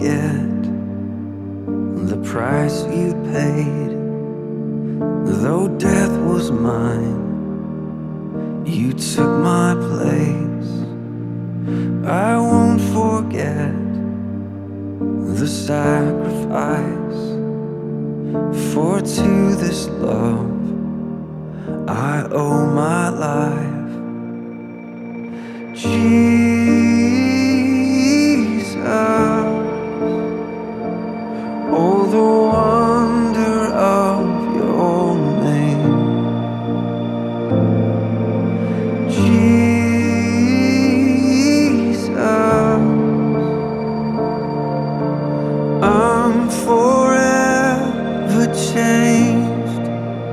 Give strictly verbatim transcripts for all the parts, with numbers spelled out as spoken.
forget the price you paid. Though death was mine, you took my place. I won't forget the sacrifice, for to this love I owe my life. Jesus, oh, the wonder of your name. Jesus, I'm forever changed.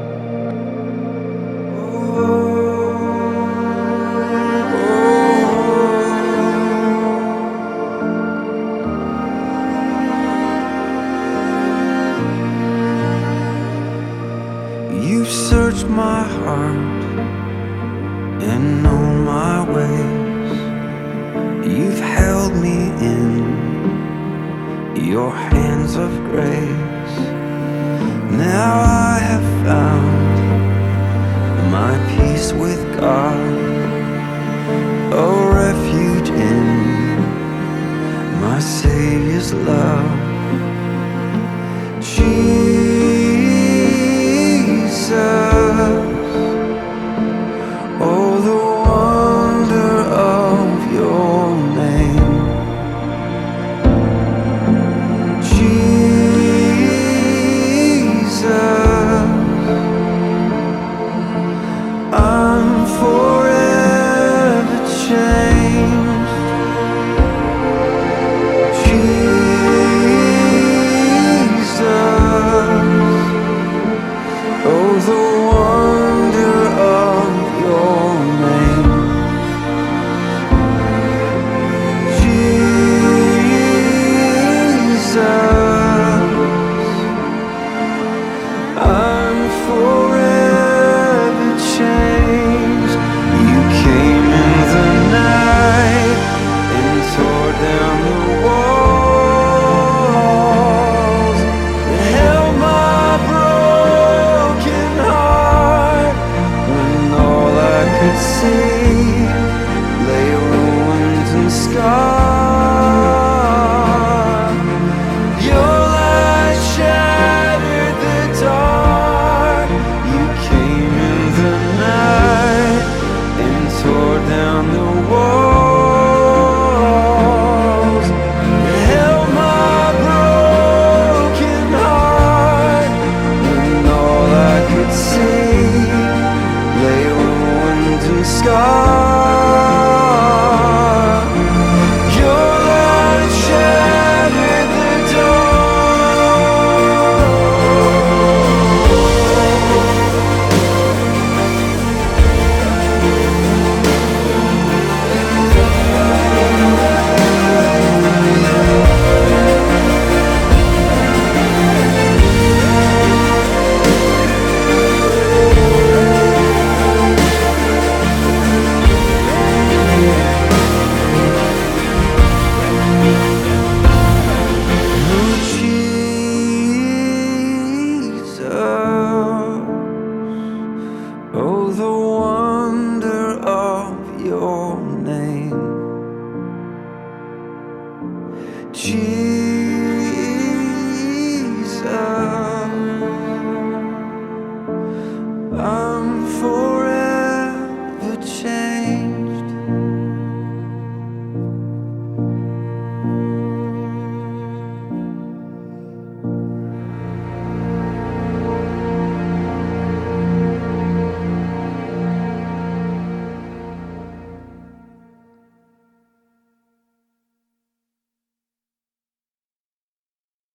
You've searched my heart and known my ways. You've held me in your hands of grace. Now I have found my peace with God, a refuge in my Savior's love. Jesus, oh, the wonder of your name. Jesus, I'm forever changed. Jesus, oh, the wonder of your name. Jesus, I'm forever changed. You came in the night and tore down the walls that held my broken heart, when all I could see